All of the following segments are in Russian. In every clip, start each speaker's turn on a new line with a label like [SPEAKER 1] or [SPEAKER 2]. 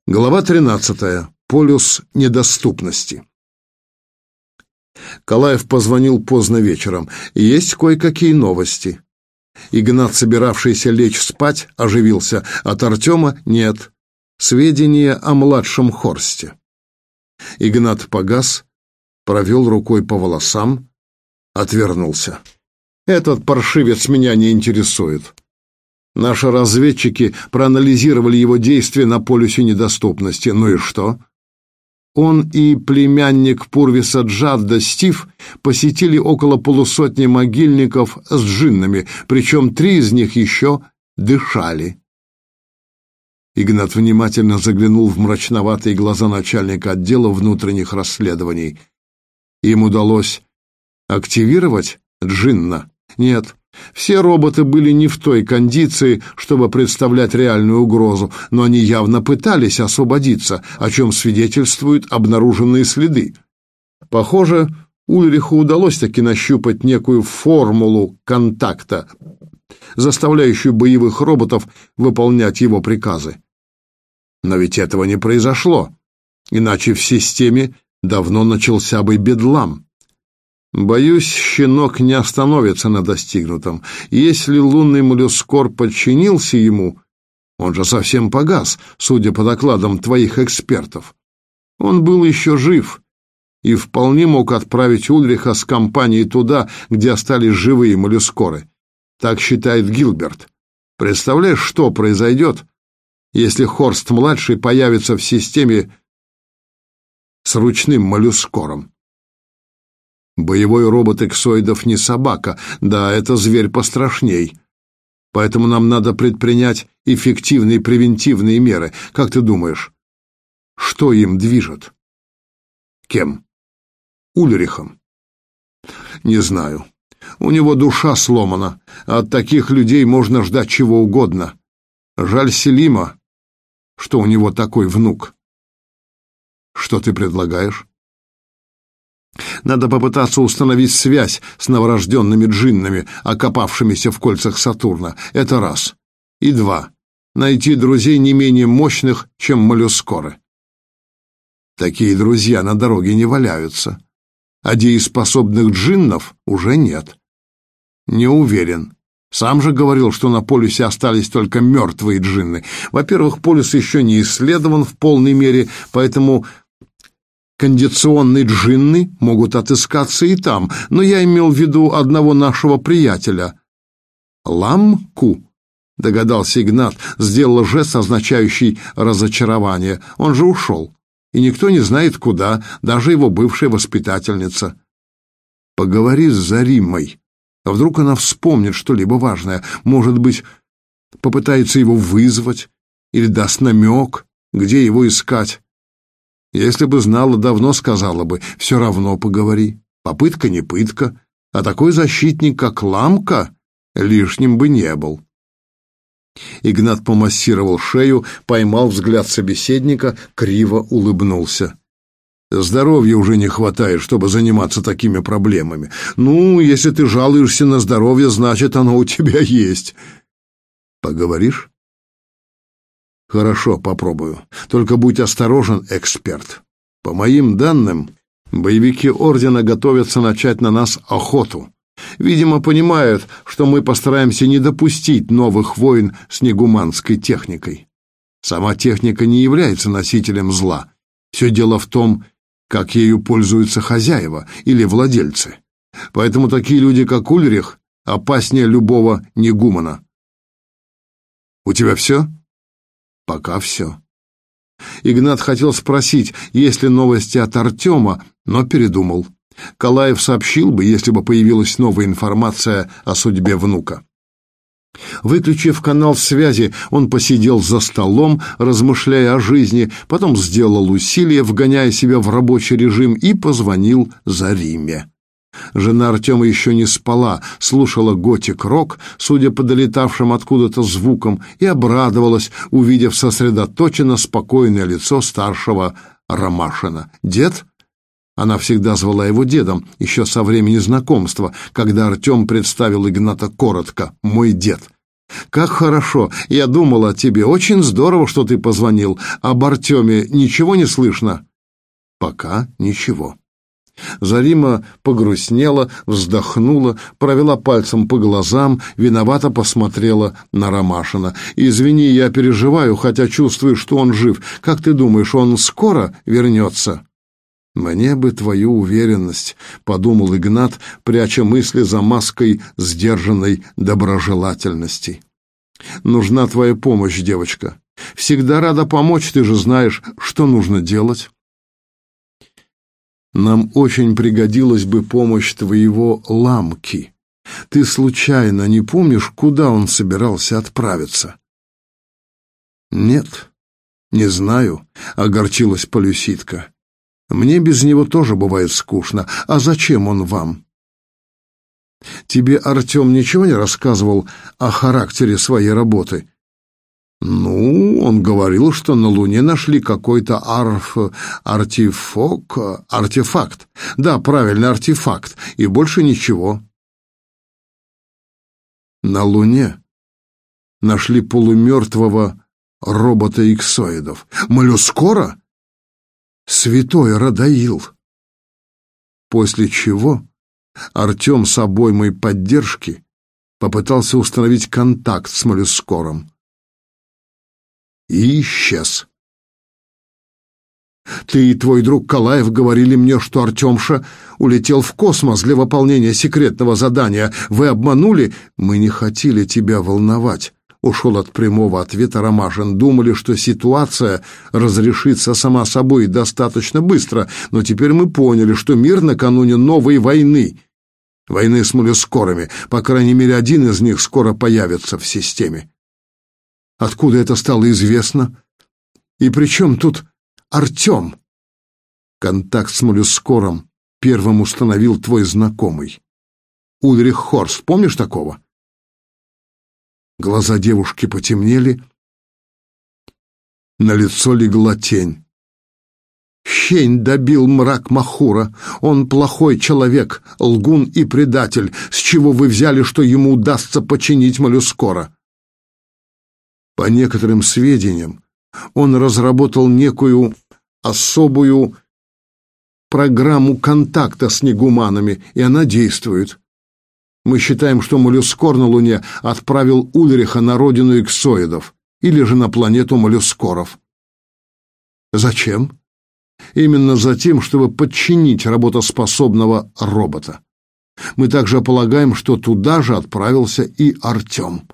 [SPEAKER 1] Глава 13. Полюс недоступности. Калаев позвонил поздно вечером. Есть кое-какие новости. Игнат, собиравшийся лечь спать, оживился. От Артема нет. Сведения о младшем Хорсте. Игнат погас, провел рукой по волосам, отвернулся. Этот паршивец меня не интересует. Наши разведчики проанализировали его действия на полюсе недоступности. Ну и что? Он и племянник Пурвиса Джадда Стив посетили около полусотни могильников с джиннами, причем 3 из них еще дышали. Игнат внимательно заглянул в мрачноватые глаза начальника отдела внутренних расследований. Им удалось активировать джинна? Нет. Все роботы были не в той кондиции, чтобы представлять реальную угрозу, но они явно пытались освободиться, о чем свидетельствуют обнаруженные следы. Похоже, Ульриху удалось таки нащупать некую формулу контакта, заставляющую боевых роботов выполнять его приказы. Но ведь этого не произошло, иначе в системе давно начался бы бедлам. Боюсь, щенок не остановится на достигнутом. Если лунный моллюскор подчинился ему, он же совсем погас, судя по докладам твоих экспертов. Он был еще жив и вполне мог отправить Ульриха с компанией туда, где остались живые моллюскоры. Так считает Гилберт. Представляешь, что произойдет, если Хорст-младший появится в системе с ручным моллюскором? Боевой робот эксоидов не собака, да, это зверь пострашней. Поэтому нам надо предпринять эффективные превентивные меры. Как ты думаешь, что им движет? Кем? Ульрихом? Не знаю. У него душа сломана. От таких людей можно ждать чего угодно. Жаль Селима, что у него такой внук. Что ты предлагаешь? Надо попытаться установить связь с новорожденными джиннами, окопавшимися в кольцах Сатурна. Это раз. И 2. Найти друзей не менее мощных, чем моллюскоры. Такие друзья на дороге не валяются. А дееспособных джиннов уже нет. Не уверен. Сам же говорил, что на полюсе остались только мертвые джинны. Во-первых, полюс еще не исследован в полной мере, поэтому кондиционные джинны могут отыскаться и там, но я имел в виду одного нашего приятеля. Ламку, догадался Игнат, сделал жест, означающий разочарование. Он же ушел, и никто не знает куда, даже его бывшая воспитательница. Поговори с Заримой, а вдруг она вспомнит что-либо важное, может быть, попытается его вызвать или даст намек, где его искать. Если бы знала, давно сказала бы, все равно поговори. Попытка не пытка, а такой защитник, как Ламка, лишним бы не был. Игнат помассировал шею, поймал взгляд собеседника, криво улыбнулся. Здоровья уже не хватает, чтобы заниматься такими проблемами. Ну, если ты жалуешься на здоровье, значит, оно у тебя есть. Поговоришь? Хорошо, попробую. Только будь осторожен, эксперт. По моим данным, боевики Ордена готовятся начать на нас охоту. Видимо, понимают, что мы постараемся не допустить новых войн с негуманской техникой. Сама техника не является носителем зла. Все дело в том, как ею пользуются хозяева или владельцы. Поэтому такие люди, как Ульрих, опаснее любого негумана. У тебя все? Пока все. Игнат хотел спросить, есть ли новости от Артема, но передумал. Калаев сообщил бы, если бы появилась новая информация о судьбе внука. Выключив канал связи, он посидел за столом, размышляя о жизни, потом сделал усилие, вгоняя себя в рабочий режим, и позвонил Зариме. Жена Артема еще не спала, слушала готик-рок, судя по долетавшим откуда-то звукам, и обрадовалась, увидев сосредоточенно спокойное лицо старшего Ромашина. «Дед?» Она всегда звала его дедом, еще со времени знакомства, когда Артем представил Игната коротко: «Мой дед». Как хорошо. Я думал о тебе. Очень здорово, что ты позвонил. Об Артеме ничего не слышно? Пока ничего. Зарима погрустнела, вздохнула, провела пальцем по глазам, виновато посмотрела на Ромашина. «Извини, я переживаю, хотя чувствую, что он жив. Как ты думаешь, он скоро вернется?» «Мне бы твою уверенность», — подумал Игнат, пряча мысли за маской сдержанной доброжелательности. «Нужна твоя помощь, девочка. Всегда рада помочь, ты же знаешь, что нужно делать». «Нам очень пригодилась бы помощь твоего Ламки. Ты случайно не помнишь, куда он собирался отправиться?» «Нет, не знаю», — огорчилась Полюситка. «Мне без него тоже бывает скучно. А зачем он вам?» «Тебе Артем ничего не рассказывал о характере своей работы?» «Ну, он говорил, что на Луне нашли какой-то артефакт. Да, правильно, артефакт. И больше ничего». «На Луне нашли полумертвого робота-иксоидов. Моллюскора? Святой Радаил». После чего Артем с обоймой поддержки попытался установить контакт с моллюскором. И исчез. «Ты и твой друг Калаев говорили мне, что Артемша улетел в космос для выполнения секретного задания. Вы обманули?» «Мы не хотели тебя волновать», — ушел от прямого ответа Ромашин. «Думали, что ситуация разрешится сама собой достаточно быстро, но теперь мы поняли, что мир накануне новой войны. Войны с моллюскорами. По крайней мере, один из них скоро появится в системе». «Откуда это стало известно? И при чем тут Артем?» «Контакт с моллюскором первым установил твой знакомый. Ульрих Хорст. Помнишь такого?» Глаза девушки потемнели, на лицо легла тень. «Щень добил мрак Махура. Он плохой человек, лгун и предатель. С чего вы взяли, что ему удастся починить моллюскора?» По некоторым сведениям, он разработал некую особую программу контакта с негуманами, и она действует. Мы считаем, что моллюскор на Луне отправил Ульриха на родину иксоидов или же на планету моллюскоров. Зачем? Именно за тем, чтобы подчинить работоспособного робота. Мы также полагаем, что туда же отправился и Артем.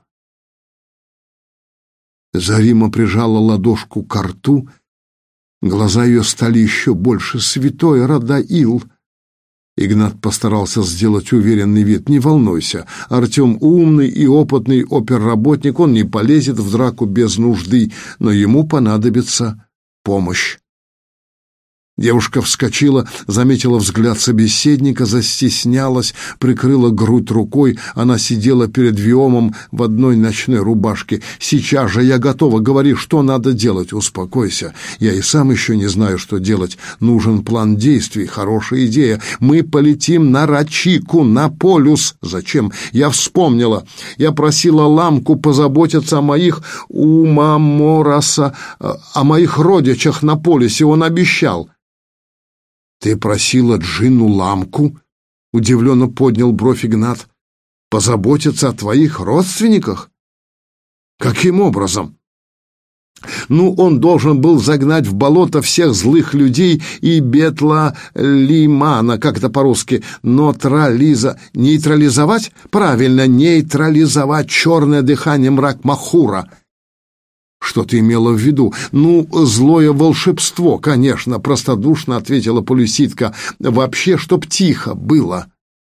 [SPEAKER 1] Зарима прижала ладошку к рту, глаза ее стали еще больше. «Святой Радаил!» Игнат постарался сделать уверенный вид. «Не волнуйся, Артем умный и опытный оперработник, он не полезет в драку без нужды, но ему понадобится помощь». Девушка вскочила, заметила взгляд собеседника, застеснялась, прикрыла грудь рукой. Она сидела перед Виомом в одной ночной рубашке. «Сейчас же я готова, говори, что надо делать». «Успокойся, я и сам еще не знаю, что делать. Нужен план действий, хорошая идея. Мы полетим на Рачику, на полюс». «Зачем?» «Я вспомнила. Я просила Ламку позаботиться о моих Умамораса, о моих родичах на полюсе. Он обещал». «Ты просила Джинну Ламку?» — удивленно поднял бровь Игнат. «Позаботиться о твоих родственниках? Каким образом?» «Ну, он должен был загнать в болото всех злых людей и Бетла-Лимана, как это по-русски, нейтрализовать? Правильно, нейтрализовать черное дыхание мрак Махура». «Что ты имела в виду?» «Ну, злое волшебство, конечно», — простодушно ответила Полюситка. «Вообще, чтоб тихо было».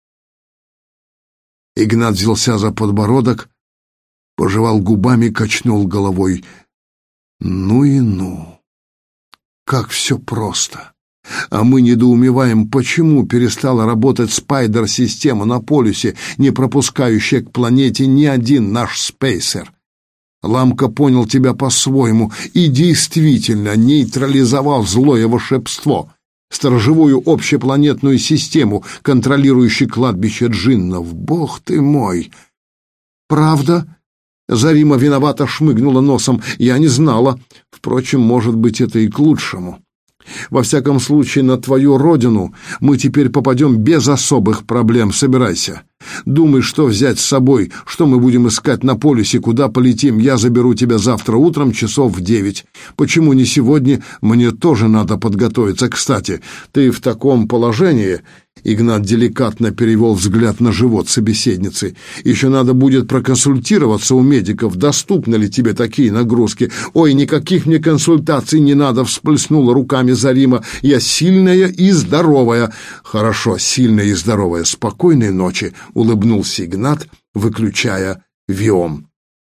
[SPEAKER 1] Игнат взялся за подбородок, пожевал губами, качнул головой. «Ну и ну! Как все просто! А мы недоумеваем, почему перестала работать спайдер-система на полюсе, не пропускающая к планете ни один наш спейсер. Ламка понял тебя по-своему и действительно нейтрализовал злое волшебство, сторожевую общепланетную систему, контролирующую кладбище джиннов. Бог ты мой! Правда? Зарима виновато шмыгнула носом. «Я не знала. Впрочем, может быть, это и к лучшему. Во всяком случае, на твою родину мы теперь попадем без особых проблем. Собирайся. Думай, что взять с собой, что мы будем искать на полюсе, куда полетим. Я заберу тебя завтра утром часов в 9. Почему не сегодня? Мне тоже надо подготовиться. Кстати, ты в таком положении...» Игнат деликатно перевел взгляд на живот собеседницы. «Еще надо будет проконсультироваться у медиков, доступны ли тебе такие нагрузки». «Ой, никаких мне консультаций не надо», — всплеснула руками Зарима. «Я сильная и здоровая». «Хорошо, сильная и здоровая. Спокойной ночи», — улыбнулся Игнат, выключая Виом.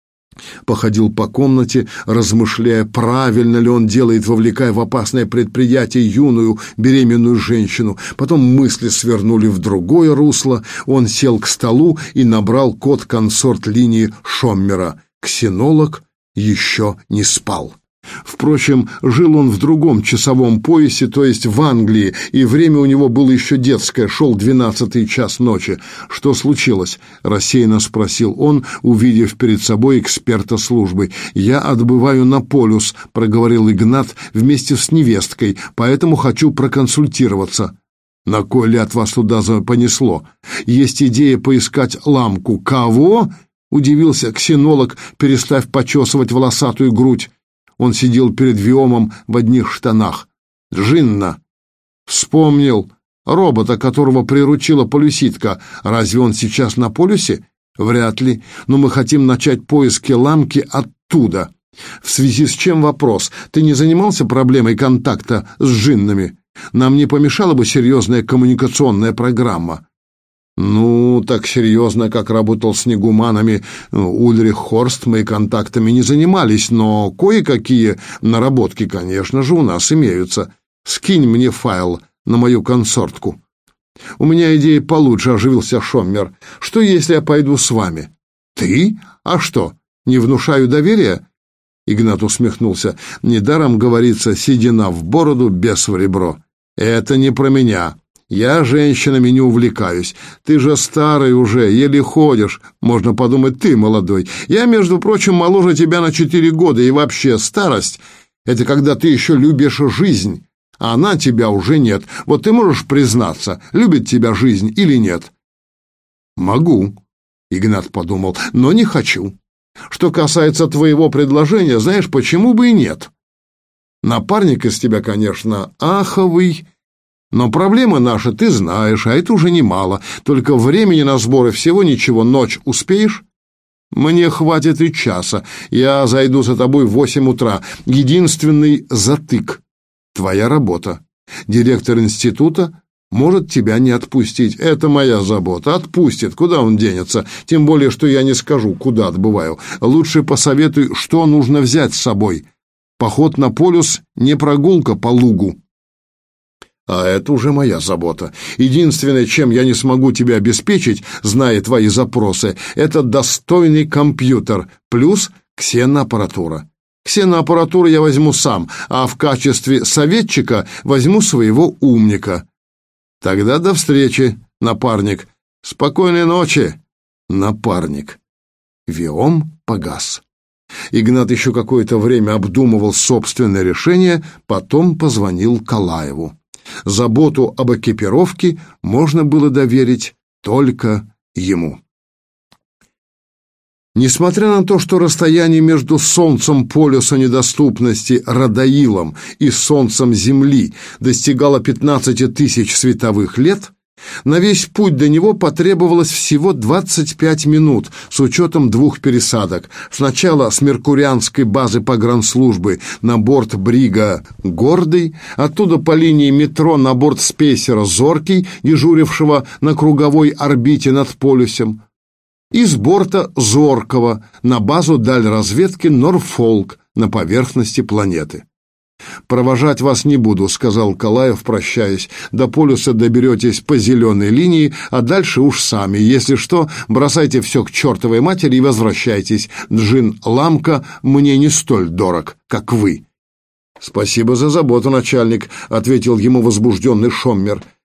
[SPEAKER 1] Походил по комнате, размышляя, правильно ли он делает, вовлекая в опасное предприятие юную беременную женщину. Потом мысли свернули в другое русло. Он сел к столу и набрал код консорт-линии Шоммера. Ксенолог еще не спал. Впрочем, жил он в другом часовом поясе, то есть в Англии, и время у него было еще детское, шел 12-й час ночи. «Что случилось?» — рассеянно спросил он, увидев перед собой эксперта службы. «Я отбываю на полюс», — проговорил Игнат вместе с невесткой, «поэтому хочу проконсультироваться». «На кой ляд вас туда понесло? Есть идея поискать ламку». «Кого?» — удивился ксенолог, перестав почесывать волосатую грудь. Он сидел перед Виомом в одних штанах. «Джинна!» «Вспомнил. Робота, которого приручила полюситка. Разве он сейчас на полюсе?» «Вряд ли. Но мы хотим начать поиски ламки оттуда». «В связи с чем вопрос? Ты не занимался проблемой контакта с джиннами? Нам не помешала бы серьезная коммуникационная программа». «Ну, так серьезно, как работал с негуманами Ульрих Хорст, мы контактами не занимались, но кое-какие наработки, конечно же, у нас имеются. Скинь мне файл на мою консортку». «У меня идея получше», — оживился Шоммер. «Что, если я пойду с вами?» «Ты? А что, не внушаю доверия?» Игнат усмехнулся. «Недаром говорится, седина в бороду, бес в ребро. Это не про меня. Я женщинами не увлекаюсь. Ты же старый уже, еле ходишь. Можно подумать, ты молодой. Я, между прочим, моложе тебя на 4 года. И вообще, старость — это когда ты еще любишь жизнь, а она тебя уже нет. Вот ты можешь признаться, любит тебя жизнь или нет?» «Могу», — Игнат подумал, — «но не хочу. Что касается твоего предложения, знаешь, почему бы и нет? Напарник из тебя, конечно, аховый, но проблемы наши ты знаешь, а это уже немало. Только времени на сборы всего ничего. Ночь успеешь?» «Мне хватит и часа. Я зайду за тобой в 8 утра. Единственный затык — твоя работа. Директор института может тебя не отпустить. Это моя забота. Отпустит. Куда он денется? Тем более, что я не скажу, куда отбываю. Лучше посоветуй, что нужно взять с собой. Поход на полюс — не прогулка по лугу». «А это уже моя забота. Единственное, чем я не смогу тебя обеспечить, зная твои запросы, это достойный компьютер плюс ксеноаппаратура. Ксеноаппаратуру я возьму сам, а в качестве советчика возьму своего умника». «Тогда до встречи, напарник. Спокойной ночи, напарник». Виом погас. Игнат еще какое-то время обдумывал собственное решение, потом позвонил Калаеву. Заботу об экипировке можно было доверить только ему. Несмотря на то, что расстояние между Солнцем полюса недоступности Радоилом и Солнцем Земли достигало 15 тысяч световых лет, на весь путь до него потребовалось всего 25 минут с учетом 2 пересадок. Сначала с меркурианской базы погранслужбы на борт Брига «Гордый», оттуда по линии метро на борт спейсера «Зоркий», дежурившего на круговой орбите над полюсом, и с борта «Зоркого» на базу дальразведки «Норфолк» на поверхности планеты. «Провожать вас не буду», — сказал Калаев, прощаясь. «До полюса доберетесь по зеленой линии, а дальше уж сами. Если что, бросайте все к чертовой матери и возвращайтесь. Джин Ламка мне не столь дорог, как вы». «Спасибо за заботу, начальник», — ответил ему возбужденный Шоммер.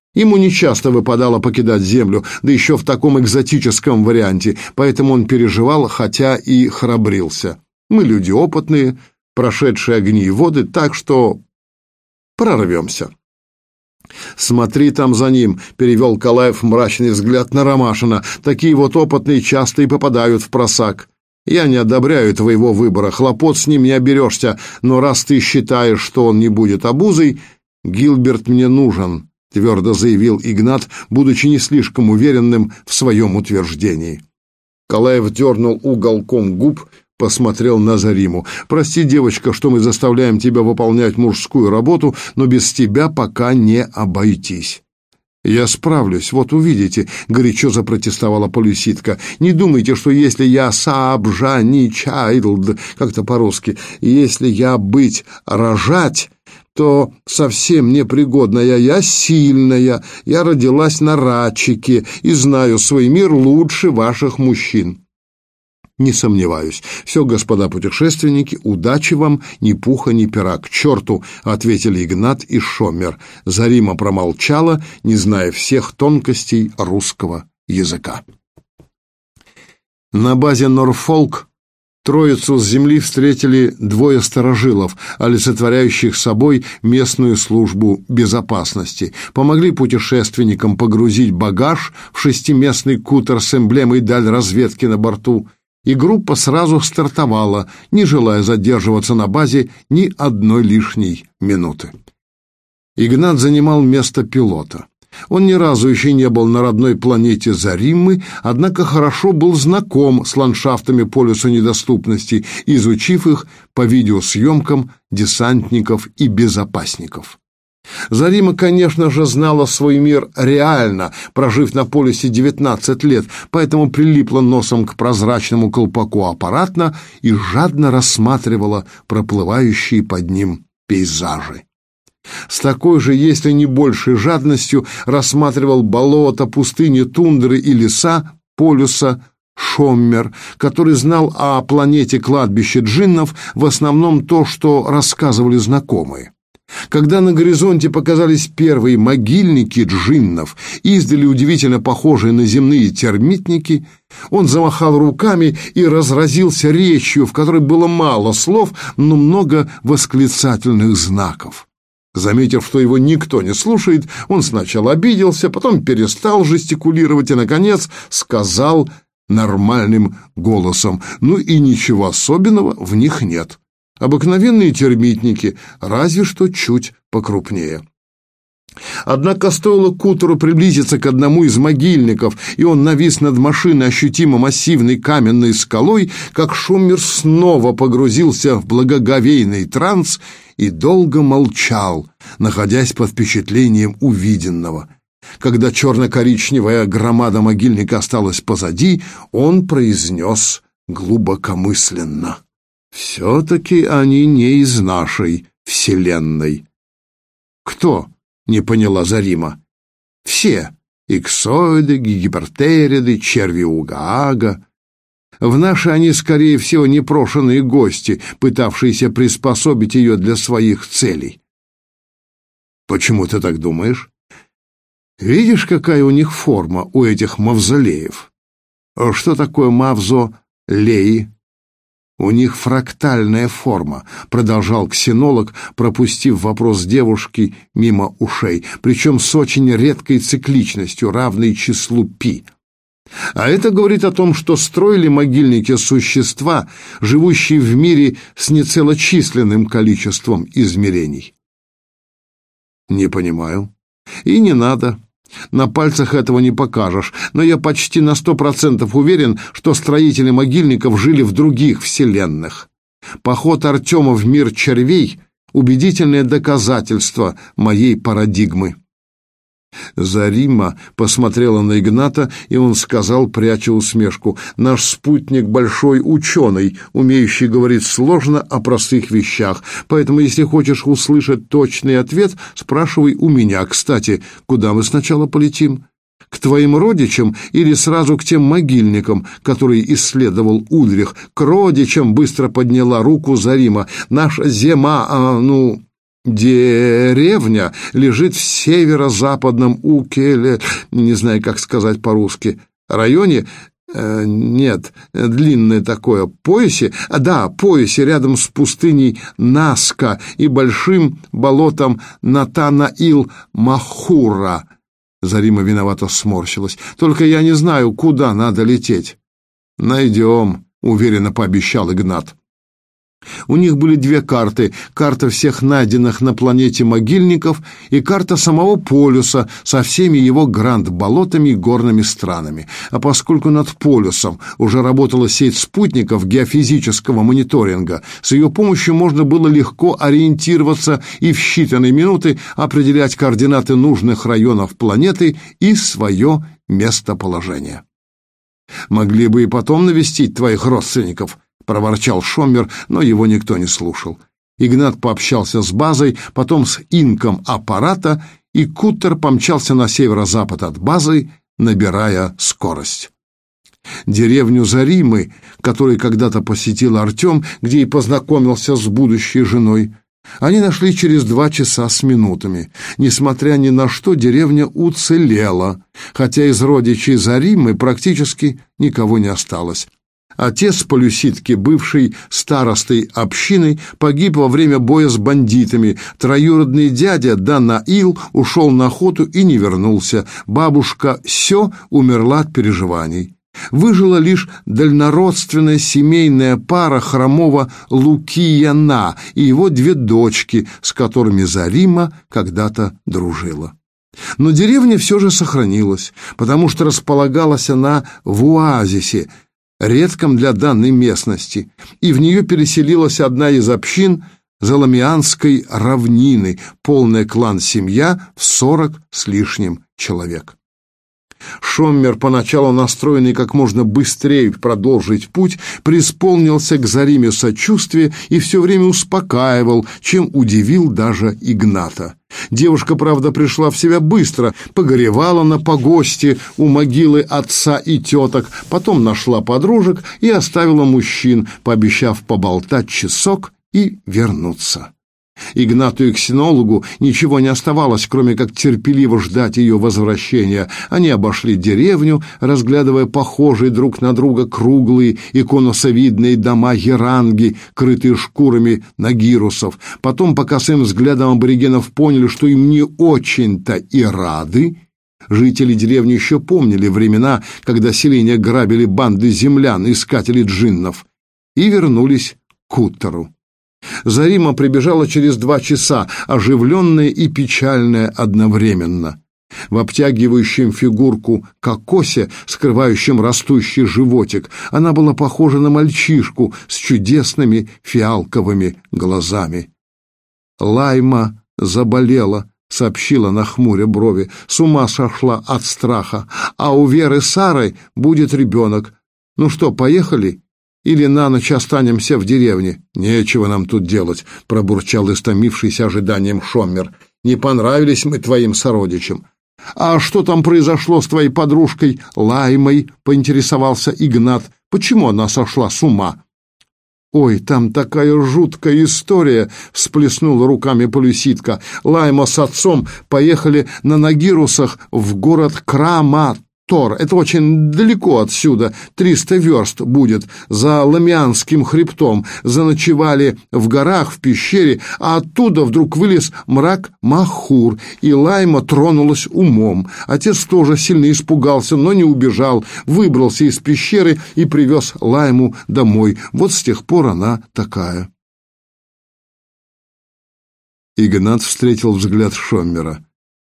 [SPEAKER 1] Ему нечасто выпадало покидать Землю, да еще в таком экзотическом варианте, поэтому он переживал, хотя и храбрился. Мы люди опытные, прошедшие огни и воды, так что прорвемся. «Смотри там за ним», — перевел Калаев мрачный взгляд на Ромашина. «Такие вот опытные часто и попадают в просак. Я не одобряю твоего выбора, хлопот с ним не оберешься, но раз ты считаешь, что он не будет обузой, Гилберт мне нужен», — твердо заявил Игнат, будучи не слишком уверенным в своем утверждении. Калаев дернул уголком губ, посмотрел на Зариму. «Прости, девочка, что мы заставляем тебя выполнять мужскую работу, но без тебя пока не обойтись». «Я справлюсь, вот увидите», — горячо запротестовала Полюситка. «Не думайте, что если я сабжани чайлд, как-то по-русски, если я быть рожать, то совсем непригодная. Я сильная, я родилась на Рачике и знаю свой мир лучше ваших мужчин». «Не сомневаюсь. Все, господа путешественники, удачи вам, ни пуха, ни пера. К черту!» — ответили Игнат и Шоммер. Зарима промолчала, не зная всех тонкостей русского языка. На базе Норфолк троицу с земли встретили двое старожилов, олицетворяющих собой местную службу безопасности. Помогли путешественникам погрузить багаж в шестиместный кутер с эмблемой «Даль разведки» на борту, и группа сразу стартовала, не желая задерживаться на базе ни одной лишней минуты. Игнат занимал место пилота. Он ни разу еще не был на родной планете Заримы, однако хорошо был знаком с ландшафтами полюса недоступности, изучив их по видеосъемкам десантников и безопасников. Зарима, конечно же, знала свой мир реально, прожив на полюсе 19 лет, поэтому прилипла носом к прозрачному колпаку аппаратно и жадно рассматривала проплывающие под ним пейзажи. С такой же, если не большей жадностью, рассматривал болота, пустыни, тундры и леса полюса Шоммер, который знал о планете кладбище джиннов в основном то, что рассказывали знакомые. Когда на горизонте показались первые могильники джиннов, издали удивительно похожие на земные термитники, он замахал руками и разразился речью, в которой было мало слов, но много восклицательных знаков. Заметив, что его никто не слушает, он сначала обиделся, потом перестал жестикулировать и, наконец, сказал нормальным голосом: «Ну и ничего особенного в них нет. Обыкновенные термитники, разве что чуть покрупнее». Однако стоило кутеру приблизиться к одному из могильников, и он навис над машиной ощутимо массивной каменной скалой, как Шумер снова погрузился в благоговейный транс и долго молчал, находясь под впечатлением увиденного. Когда черно-коричневая громада могильника осталась позади, он произнес глубокомысленно: «Все-таки они не из нашей вселенной». «Кто?» — не поняла Зарима. «Все. Иксоиды, гипертериды, черви Угаага. В наши они, скорее всего, непрошенные гости, пытавшиеся приспособить ее для своих целей». «Почему ты так думаешь?» «Видишь, какая у них форма, у этих мавзолеев? Что такое мавзолеи?» «У них фрактальная форма», — продолжал ксенолог, пропустив вопрос девушки мимо ушей, причем с очень редкой цикличностью, равной числу π. А это говорит о том, что строили могильники существа, живущие в мире с нецелочисленным количеством измерений. «Не понимаю. И не надо. На пальцах этого не покажешь, но я почти на 100% уверен, что строители могильников жили в других вселенных. Поход Артема в мир червей — убедительное доказательство моей парадигмы». Зарима посмотрела на Игната, и он сказал, пряча усмешку: «Наш спутник — большой ученый, умеющий говорить сложно о простых вещах, поэтому, если хочешь услышать точный ответ, спрашивай у меня. Кстати, куда мы сначала полетим? К твоим родичам или сразу к тем могильникам, которые исследовал Ульрих?» «К родичам», — быстро подняла руку Зарима. «Наша зема, Деревня лежит в северо-западном Укеле, не знаю, как сказать по-русски, районе, нет, длинное такое, поясе, поясе рядом с пустыней Наска и большим болотом Натанаил-Махура. Зарима виновато сморщилась. Только я не знаю, куда надо лететь. Найдем, уверенно пообещал Игнат. У них были две карты: карта всех найденных на планете могильников и карта самого полюса со всеми его гранд-болотами и горными странами. А поскольку над полюсом уже работала сеть спутников геофизического мониторинга, с ее помощью можно было легко ориентироваться и в считанные минуты определять координаты нужных районов планеты и свое местоположение. «Могли бы и потом навестить твоих родственников», — проворчал Шоммер, но его никто не слушал. Игнат пообщался с базой, потом с инком аппарата, и Куттер помчался на северо-запад от базы, набирая скорость. Деревню Заримы, которую когда-то посетил Артем, где и познакомился с будущей женой, они нашли через 2 часа с минутами. Несмотря ни на что, деревня уцелела, хотя из родичей Заримы практически никого не осталось. Отец полюситки, бывший старостой общины, погиб во время боя с бандитами. Троюродный дядя Данаил ушел на охоту и не вернулся. Бабушка Сё умерла от переживаний. Выжила лишь дальнородственная семейная пара хромого Лукияна и его 2 дочки, с которыми Зарима когда-то дружила. Но деревня все же сохранилась, потому что располагалась она в оазисе, редком для данной местности, и в нее переселилась одна из общин Заламианской равнины, полная клан-семья в 40 с лишним человек. Шоммер, поначалу настроенный как можно быстрее продолжить путь, преисполнился к Зариме сочувствия и все время успокаивал, чем удивил даже Игната. Девушка, правда, пришла в себя быстро, погоревала на погосте у могилы отца и теток, потом нашла подружек и оставила мужчин, пообещав поболтать часок и вернуться. Игнату и ксенологу ничего не оставалось, кроме как терпеливо ждать ее возвращения. Они обошли деревню, разглядывая похожие друг на друга круглые и конусовидные дома еранги, крытые шкурами нагирусов. Потом, по косым взглядам аборигенов, поняли, что им не очень-то и рады. Жители деревни еще помнили времена, когда селения грабили банды землян, искателей джиннов, и вернулись к Куттеру. Зарима прибежала через 2 часа, оживленная и печальная одновременно. В обтягивающем фигурку кокосе, скрывающем растущий животик, она была похожа на мальчишку с чудесными фиалковыми глазами. «Лайма заболела», — сообщила, нахмуря брови, — «с ума сошла от страха, а у Веры Сары будет ребенок. Ну что, поехали? Или на ночь останемся в деревне?» «Нечего нам тут делать», — пробурчал истомившийся ожиданием Шоммер. «Не понравились мы твоим сородичам». «А что там произошло с твоей подружкой Лаймой?» — поинтересовался Игнат. «Почему она сошла с ума?» «Ой, там такая жуткая история», — всплеснула руками полюситка. «Лайма с отцом поехали на Нагирусах в город Крамат. Это очень далеко отсюда, 300 верст будет, за Ламианским хребтом. Заночевали в горах, в пещере, а оттуда вдруг вылез мрак Махур, и Лайма тронулась умом. Отец тоже сильно испугался, но не убежал, выбрался из пещеры и привез Лайму домой. Вот с тех пор она такая». Игнат встретил взгляд Шоммера.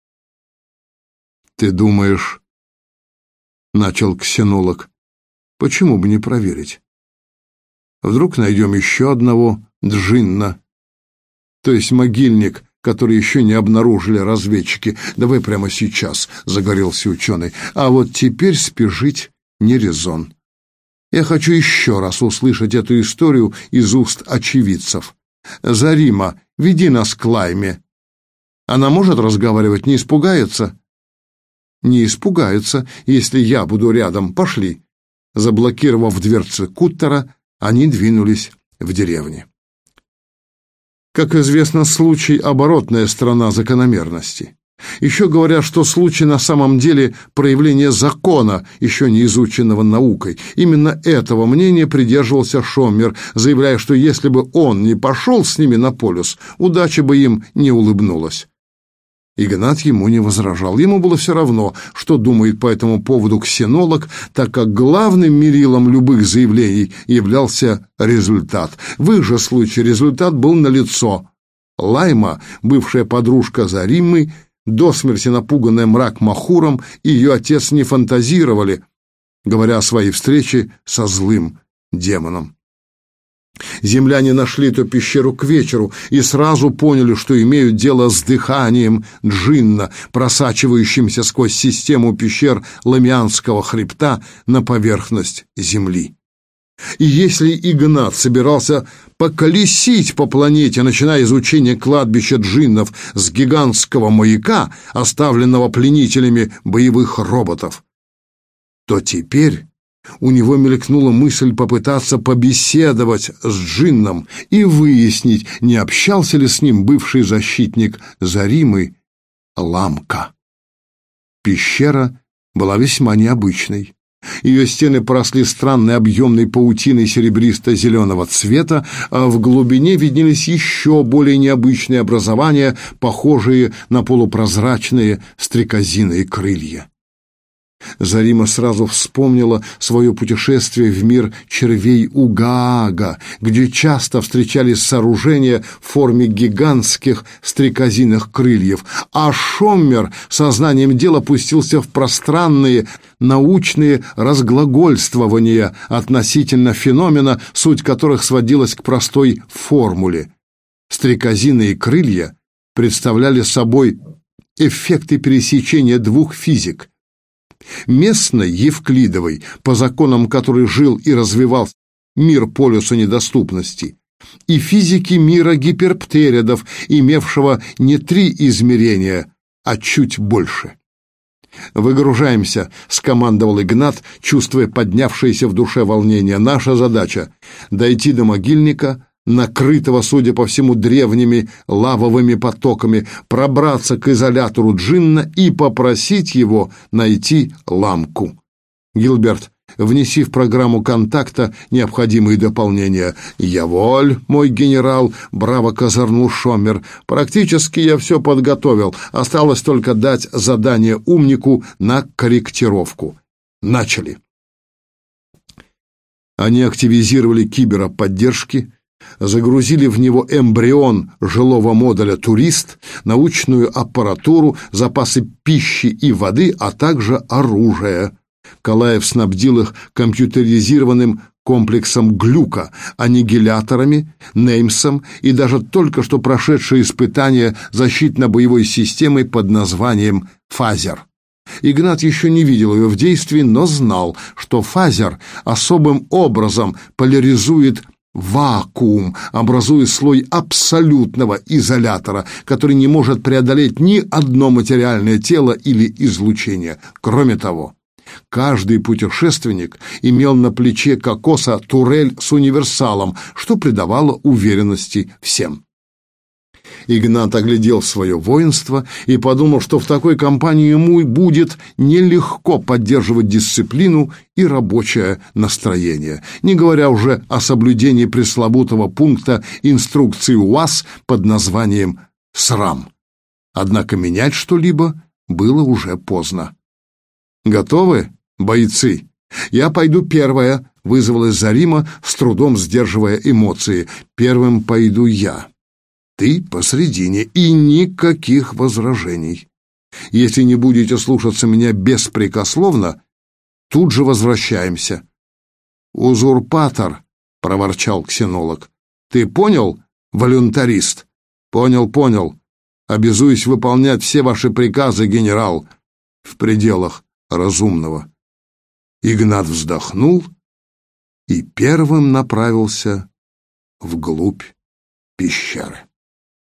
[SPEAKER 1] «Ты думаешь...» — начал ксенолог. «Почему бы не проверить? Вдруг найдем еще одного джинна, то есть могильник, который еще не обнаружили разведчики. Давай прямо сейчас», — загорелся ученый. «А вот теперь спешить не резон. Я хочу еще раз услышать эту историю из уст очевидцев. Зарима, веди нас к Лайме. Она может разговаривать, не испугается?» «Не испугаются, если я буду рядом. Пошли». Заблокировав дверцы Куттера, они двинулись в деревню. Как известно, случай — оборотная сторона закономерности. Еще говорят, что случай на самом деле проявление закона, еще не изученного наукой. Именно этого мнения придерживался Шоммер, заявляя, что если бы он не пошел с ними на полюс, удача бы им не улыбнулась. Игнат ему не возражал. Ему было все равно, что думает по этому поводу ксенолог, так как главным мерилом любых заявлений являлся результат. В их же случае результат был налицо. Лайма, бывшая подружка Заримы, до смерти напуганная Мрак-Махуром, и ее отец не фантазировали, говоря о своей встрече со злым демоном. Земляне нашли эту пещеру к вечеру и сразу поняли, что имеют дело с дыханием джинна, просачивающимся сквозь систему пещер Ламианского хребта на поверхность земли. И если Игнат собирался поколесить по планете, начиная изучение кладбища джиннов с гигантского маяка, оставленного пленителями боевых роботов, то теперь у него мелькнула мысль попытаться побеседовать с джинном и выяснить, не общался ли с ним бывший защитник Заримы Ламка. Пещера была весьма необычной. Ее стены поросли странной объемной паутиной серебристо-зеленого цвета, а в глубине виднелись еще более необычные образования, похожие на полупрозрачные стрекозиные крылья. Зарима сразу вспомнила свое путешествие в мир червей Угаага, где часто встречались сооружения в форме гигантских стрекозиных крыльев, а Шоммер сознанием дела пустился в пространные научные разглагольствования относительно феномена, суть которых сводилась к простой формуле. Стрекозиные крылья представляли собой эффекты пересечения двух физик: местной, евклидовой, по законам которой жил и развивался мир полюса недоступности, и физики мира гиперптеридов, имевшего не 3 измерения, а чуть больше. «Выгружаемся», — скомандовал Игнат, чувствуя поднявшееся в душе волнение. «Наша задача — дойти до могильника, накрытого, судя по всему, древними лавовыми потоками, пробраться к изолятору джинна и попросить его найти ламку. Гилберт, внеси в программу контакта необходимые дополнения». «Я воль, мой генерал», — браво козырнул Шоммер. «Практически я все подготовил. Осталось только дать задание умнику на корректировку. Начали». Они активизировали кибера поддержки, загрузили в него эмбрион жилого модуля «Турист», научную аппаратуру, запасы пищи и воды, а также оружие. Калаев снабдил их компьютеризированным комплексом глюка, аннигиляторами, неймсом и даже только что прошедшее испытание защитно-боевой системой под названием «Фазер». Игнат еще не видел ее в действии, но знал, что «Фазер» особым образом поляризует вакуум, образуя слой абсолютного изолятора, который не может преодолеть ни одно материальное тело или излучение. Кроме того, каждый путешественник имел на плече кокоса турель с универсалом, что придавало уверенности всем. Игнат оглядел свое воинство и подумал, что в такой компании ему будет нелегко поддерживать дисциплину и рабочее настроение, не говоря уже о соблюдении пресловутого пункта инструкции УАЗ под названием «СРАМ». Однако менять что-либо было уже поздно. «Готовы, бойцы? Я пойду первая», — вызвалась Зарима, с трудом сдерживая эмоции. «Первым пойду я. Ты посредине, и никаких возражений. Если не будете слушаться меня беспрекословно, тут же возвращаемся». «Узурпатор», — проворчал ксенолог. «Ты понял, волюнтарист?» «Понял. Обязуюсь выполнять все ваши приказы, генерал, в пределах разумного». Игнат вздохнул и первым направился вглубь пещеры.